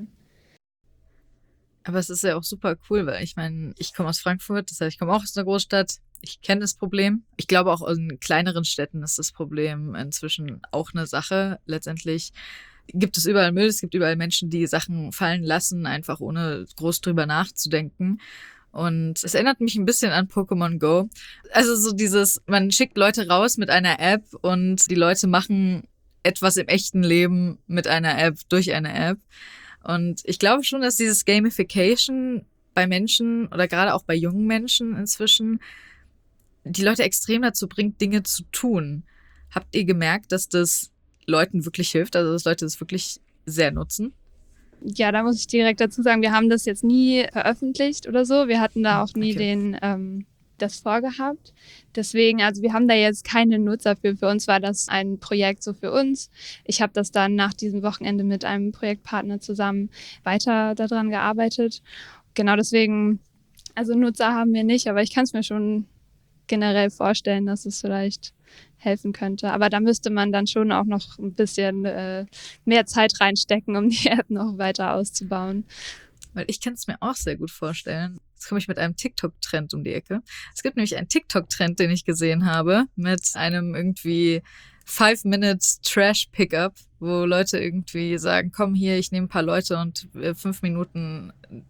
Aber es ist ja auch super cool, weil ich meine, ich komme aus Frankfurt, das heißt, ich komme auch aus einer Großstadt. Ich kenne das Problem. Ich glaube, auch in kleineren Städten ist das Problem inzwischen auch eine Sache. Letztendlich gibt es überall Müll, es gibt überall Menschen, die Sachen fallen lassen, einfach ohne groß drüber nachzudenken. Und es erinnert mich ein bisschen an Pokémon Go. Also so man schickt Leute raus mit einer App und die Leute machen etwas im echten Leben mit einer App, durch eine App. Und ich glaube schon, dass dieses Gamification bei Menschen oder gerade auch bei jungen Menschen inzwischen die Leute extrem dazu bringt, Dinge zu tun. Habt ihr gemerkt, dass das Leuten wirklich hilft, also dass Leute das wirklich sehr nutzen? Ja, da muss ich direkt dazu sagen, wir haben das jetzt nie veröffentlicht oder so. Wir hatten da auch nie das vorgehabt. Deswegen, also wir haben da jetzt keine Nutzer für. Für uns war das ein Projekt so für uns. Ich habe das dann nach diesem Wochenende mit einem Projektpartner zusammen weiter daran gearbeitet. Genau deswegen, also Nutzer haben wir nicht, aber ich kann es mir schon generell vorstellen, dass es vielleicht helfen könnte. Aber da müsste man dann schon auch noch ein bisschen mehr Zeit reinstecken, um die App noch weiter auszubauen. Weil ich kann es mir auch sehr gut vorstellen. Jetzt komme ich mit einem TikTok-Trend um die Ecke. Es gibt nämlich einen TikTok-Trend, den ich gesehen habe, mit einem irgendwie 5-Minute-Trash-Pickup, wo Leute irgendwie sagen, komm hier, ich nehme ein paar Leute und in 5 Minuten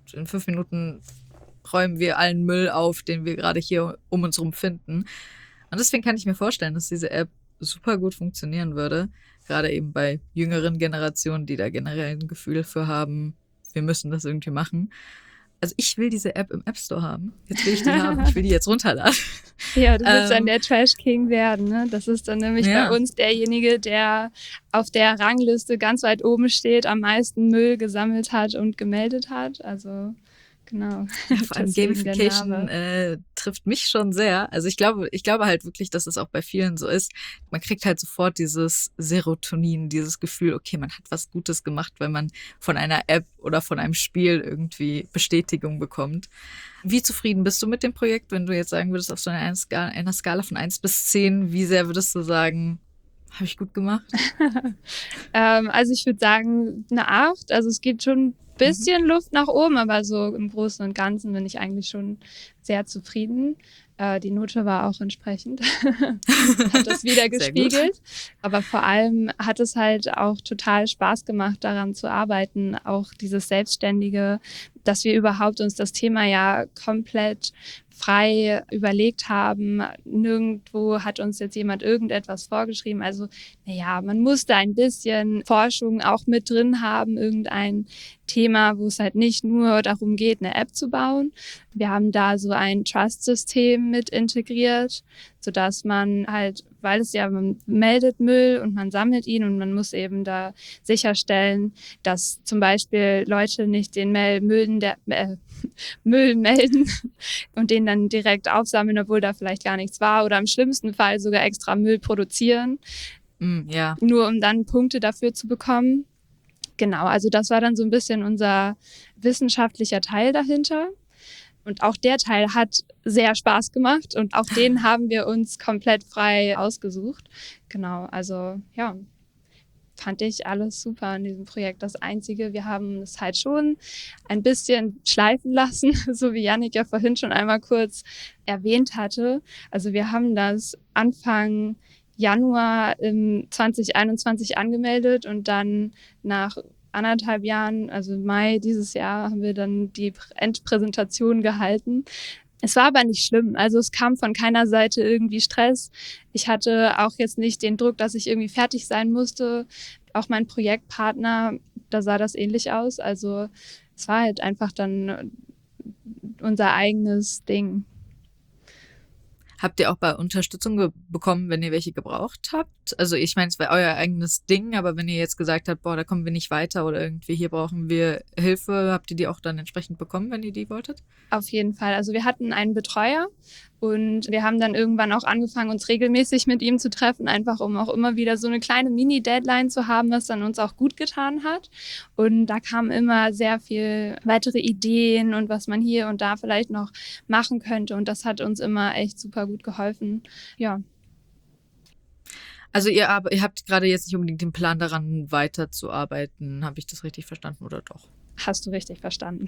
räumen wir allen Müll auf, den wir gerade hier um uns rum finden. Und deswegen kann ich mir vorstellen, dass diese App super gut funktionieren würde. Gerade eben bei jüngeren Generationen, die da generell ein Gefühl für haben, wir müssen das irgendwie machen. Also ich will diese App im App Store haben. Jetzt will ich die haben. Ich will die jetzt runterladen. Ja, du willst dann der Trash King werden, ne? Das ist dann nämlich bei uns derjenige, der auf der Rangliste ganz weit oben steht, am meisten Müll gesammelt hat und gemeldet hat. Also genau. Ja, vor allem Gamification trifft mich schon sehr. Also ich glaube halt wirklich, dass es auch bei vielen so ist. Man kriegt halt sofort dieses Serotonin, dieses Gefühl, okay, man hat was Gutes gemacht, weil man von einer App oder von einem Spiel irgendwie Bestätigung bekommt. Wie zufrieden bist du mit dem Projekt, wenn du jetzt sagen würdest, auf so einer Skala von 1 bis 10, wie sehr würdest du sagen, habe ich gut gemacht? Also ich würde sagen eine 8. Also es gibt schon bisschen Luft nach oben, aber so im Großen und Ganzen bin ich eigentlich schon sehr zufrieden. Die Note war auch entsprechend, hat das wieder gespiegelt. Aber vor allem hat es halt auch total Spaß gemacht, daran zu arbeiten, auch dieses Selbstständige, dass wir überhaupt uns das Thema ja komplett frei überlegt haben. Nirgendwo hat uns jetzt jemand irgendetwas vorgeschrieben. Also, man musste ein bisschen Forschung auch mit drin haben, irgendein Thema, wo es halt nicht nur darum geht, eine App zu bauen. Wir haben da so ein Trust-System mit integriert, sodass man halt, weil es ja, man meldet Müll und man sammelt ihn und man muss eben da sicherstellen, dass zum Beispiel Leute nicht den Müll melden und den dann direkt aufsammeln, obwohl da vielleicht gar nichts war, oder im schlimmsten Fall sogar extra Müll produzieren, nur um dann Punkte dafür zu bekommen. Genau, also das war dann so ein bisschen unser wissenschaftlicher Teil dahinter. Und auch der Teil hat sehr Spaß gemacht und auch den haben wir uns komplett frei ausgesucht. Genau, also ja, fand ich alles super an diesem Projekt. Das Einzige, wir haben es halt schon ein bisschen schleifen lassen, so wie Yannick ja vorhin schon einmal kurz erwähnt hatte. Also wir haben das Anfang Januar 2021 angemeldet und dann nach 1,5 Jahren, also Mai dieses Jahr, haben wir dann die Endpräsentation gehalten. Es war aber nicht schlimm. Also es kam von keiner Seite irgendwie Stress. Ich hatte auch jetzt nicht den Druck, dass ich irgendwie fertig sein musste. Auch mein Projektpartner, da sah das ähnlich aus. Also es war halt einfach dann unser eigenes Ding. Habt ihr auch bei Unterstützung bekommen, wenn ihr welche gebraucht habt? Also ich meine, es war euer eigenes Ding, aber wenn ihr jetzt gesagt habt, da kommen wir nicht weiter oder irgendwie hier brauchen wir Hilfe, habt ihr die auch dann entsprechend bekommen, wenn ihr die wolltet? Auf jeden Fall. Also wir hatten einen Betreuer und wir haben dann irgendwann auch angefangen, uns regelmäßig mit ihm zu treffen, einfach um auch immer wieder so eine kleine Mini-Deadline zu haben, was dann uns auch gut getan hat. Und da kamen immer sehr viel weitere Ideen und was man hier und da vielleicht noch machen könnte. Und das hat uns immer echt super gut geholfen. Ja. Also ihr habt gerade jetzt nicht unbedingt den Plan daran, weiterzuarbeiten. Habe ich das richtig verstanden oder doch? Hast du richtig verstanden.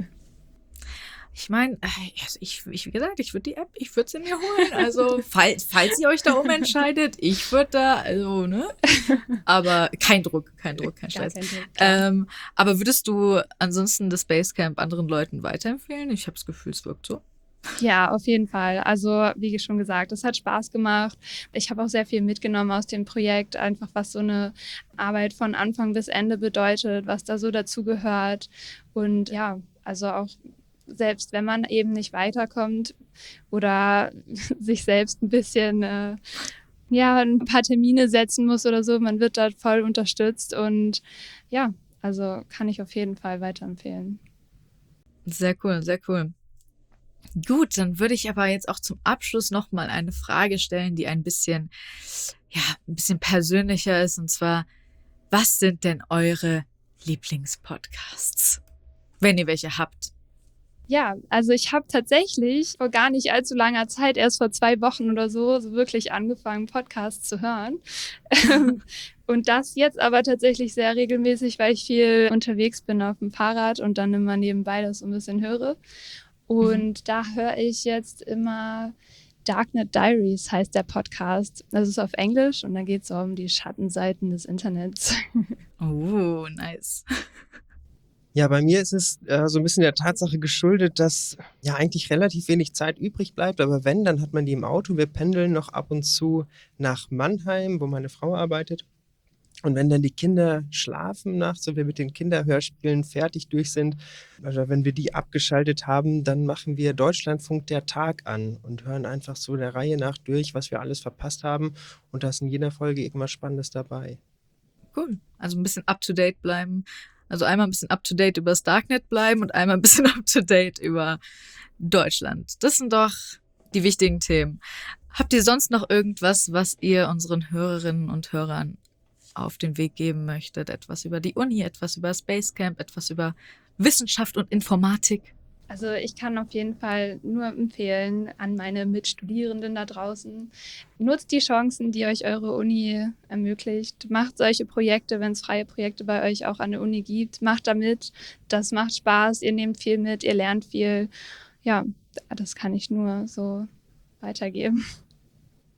Ich meine, wie gesagt, ich würde die App, ich würde sie mir holen. Also, falls ihr euch da umentscheidet, ich würde da, also, ne? Aber kein Druck, kein Stress. Aber würdest du ansonsten das Basecamp anderen Leuten weiterempfehlen? Ich habe das Gefühl, es wirkt so. Ja, auf jeden Fall. Also, wie schon gesagt, es hat Spaß gemacht. Ich habe auch sehr viel mitgenommen aus dem Projekt, einfach was so eine Arbeit von Anfang bis Ende bedeutet, was da so dazugehört. Und ja, also auch selbst wenn man eben nicht weiterkommt oder sich selbst ein bisschen ein paar Termine setzen muss oder so, man wird dort voll unterstützt und ja, also kann ich auf jeden Fall weiterempfehlen. Sehr cool, sehr cool. Gut, dann würde ich aber jetzt auch zum Abschluss nochmal eine Frage stellen, die ein bisschen persönlicher ist, und zwar, was sind denn eure Lieblingspodcasts, wenn ihr welche habt? Ja, also ich habe tatsächlich vor gar nicht allzu langer Zeit, erst vor 2 Wochen oder so wirklich angefangen, Podcasts zu hören. Und das jetzt aber tatsächlich sehr regelmäßig, weil ich viel unterwegs bin auf dem Fahrrad und dann immer nebenbei das so ein bisschen höre. Und da höre ich jetzt immer Darknet Diaries, heißt der Podcast. Das ist auf Englisch und da geht es um die Schattenseiten des Internets. Oh, nice. Ja, bei mir ist es so ein bisschen der Tatsache geschuldet, dass ja eigentlich relativ wenig Zeit übrig bleibt. Aber wenn, dann hat man die im Auto. Wir pendeln noch ab und zu nach Mannheim, wo meine Frau arbeitet. Und wenn dann die Kinder schlafen nachts und wir mit den Kinderhörspielen fertig durch sind, oder wenn wir die abgeschaltet haben, dann machen wir Deutschlandfunk der Tag an und hören einfach so der Reihe nach durch, was wir alles verpasst haben. Und da ist in jeder Folge irgendwas Spannendes dabei. Cool. Also ein bisschen up-to-date bleiben. Also einmal ein bisschen up-to-date über das Darknet bleiben und einmal ein bisschen up-to-date über Deutschland. Das sind doch die wichtigen Themen. Habt ihr sonst noch irgendwas, was ihr unseren Hörerinnen und Hörern auf den Weg geben möchtet? Etwas über die Uni, etwas über das Basecamp, etwas über Wissenschaft und Informatik? Also ich kann auf jeden Fall nur empfehlen an meine Mitstudierenden da draußen, nutzt die Chancen, die euch eure Uni ermöglicht. Macht solche Projekte, wenn es freie Projekte bei euch auch an der Uni gibt. Macht da mit, das macht Spaß, ihr nehmt viel mit, ihr lernt viel. Ja, das kann ich nur so weitergeben.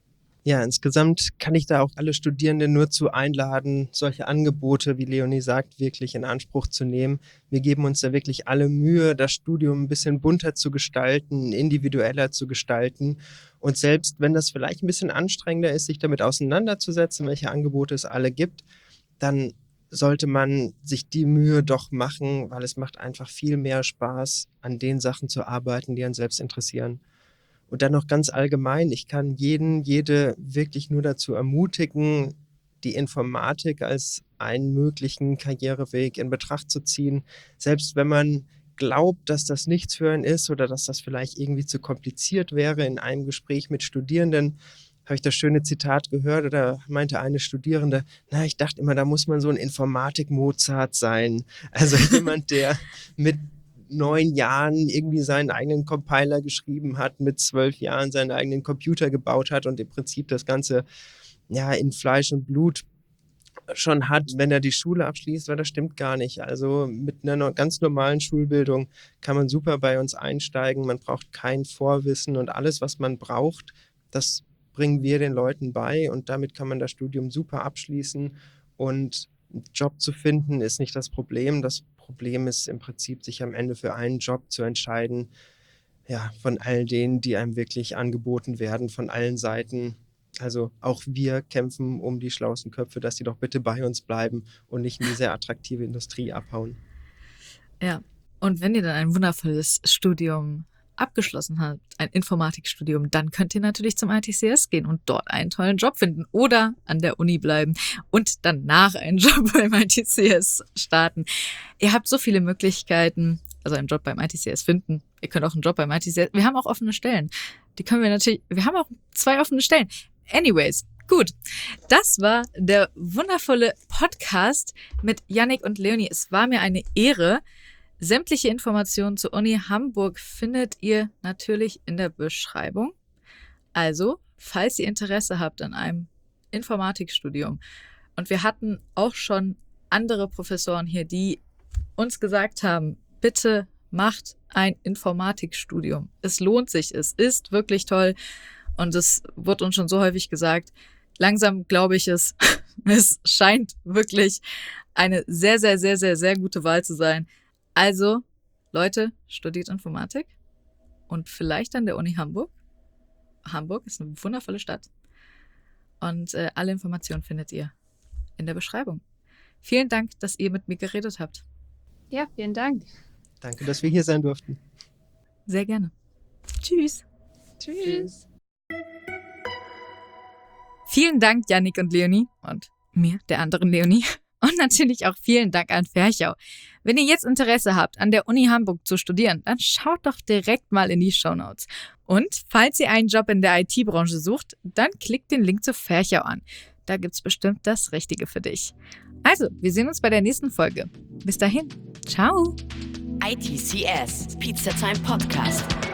Ja, insgesamt kann ich da auch alle Studierenden nur zu einladen, solche Angebote, wie Leonie sagt, wirklich in Anspruch zu nehmen. Wir geben uns da wirklich alle Mühe, das Studium ein bisschen bunter zu gestalten, individueller zu gestalten. Und selbst wenn das vielleicht ein bisschen anstrengender ist, sich damit auseinanderzusetzen, welche Angebote es alle gibt, dann sollte man sich die Mühe doch machen, weil es macht einfach viel mehr Spaß, an den Sachen zu arbeiten, die einen selbst interessieren. Und dann noch ganz allgemein, ich kann jede wirklich nur dazu ermutigen, die Informatik als einen möglichen Karriereweg in Betracht zu ziehen. Selbst wenn man glaubt, dass das nichts für einen ist oder dass das vielleicht irgendwie zu kompliziert wäre, in einem Gespräch mit Studierenden habe ich das schöne Zitat gehört, oder meinte eine Studierende, ich dachte immer, da muss man so ein Informatik-Mozart sein. Also jemand, der mit 9 Jahren irgendwie seinen eigenen Compiler geschrieben hat, mit 12 Jahren seinen eigenen Computer gebaut hat und im Prinzip das Ganze in Fleisch und Blut schon hat, wenn er die Schule abschließt, weil das stimmt gar nicht. Also mit einer ganz normalen Schulbildung kann man super bei uns einsteigen. Man braucht kein Vorwissen und alles, was man braucht, das bringen wir den Leuten bei und damit kann man das Studium super abschließen und einen Job zu finden ist nicht das Problem. Das Problem ist im Prinzip, sich am Ende für einen Job zu entscheiden, von all denen, die einem wirklich angeboten werden, von allen Seiten. Also auch wir kämpfen um die schlauesten Köpfe, dass die doch bitte bei uns bleiben und nicht in die sehr attraktive Industrie abhauen. Ja, und wenn ihr dann ein wundervolles Studium abgeschlossen habt, ein Informatikstudium, dann könnt ihr natürlich zum ITCS gehen und dort einen tollen Job finden oder an der Uni bleiben und danach einen Job beim ITCS starten. Ihr habt so viele Möglichkeiten, also einen Job beim ITCS finden. Ihr könnt auch einen Job beim ITCS. Wir haben auch offene Stellen. Wir haben auch 2 offene Stellen. Anyways, gut. Das war der wundervolle Podcast mit Yannick und Leonie. Es war mir eine Ehre. Sämtliche Informationen zur Uni Hamburg findet ihr natürlich in der Beschreibung. Also, falls ihr Interesse habt an einem Informatikstudium, und wir hatten auch schon andere Professoren hier, die uns gesagt haben, bitte macht ein Informatikstudium. Es lohnt sich, es ist wirklich toll und es wird uns schon so häufig gesagt. Langsam glaube ich es. Es scheint wirklich eine sehr, sehr, sehr, sehr, sehr gute Wahl zu sein. Also, Leute, studiert Informatik und vielleicht an der Uni Hamburg. Hamburg ist eine wundervolle Stadt. Und alle Informationen findet ihr in der Beschreibung. Vielen Dank, dass ihr mit mir geredet habt. Ja, vielen Dank. Danke, dass wir hier sein durften. Sehr gerne. Tschüss. Tschüss. Vielen Dank, Yannick und Leonie und mir, der anderen Leonie. Und natürlich auch vielen Dank an Ferchau. Wenn ihr jetzt Interesse habt, an der Uni Hamburg zu studieren, dann schaut doch direkt mal in die Shownotes. Und falls ihr einen Job in der IT-Branche sucht, dann klickt den Link zu Ferchau an. Da gibt's bestimmt das Richtige für dich. Also, wir sehen uns bei der nächsten Folge. Bis dahin. Ciao. ITCS Pizza Time Podcast.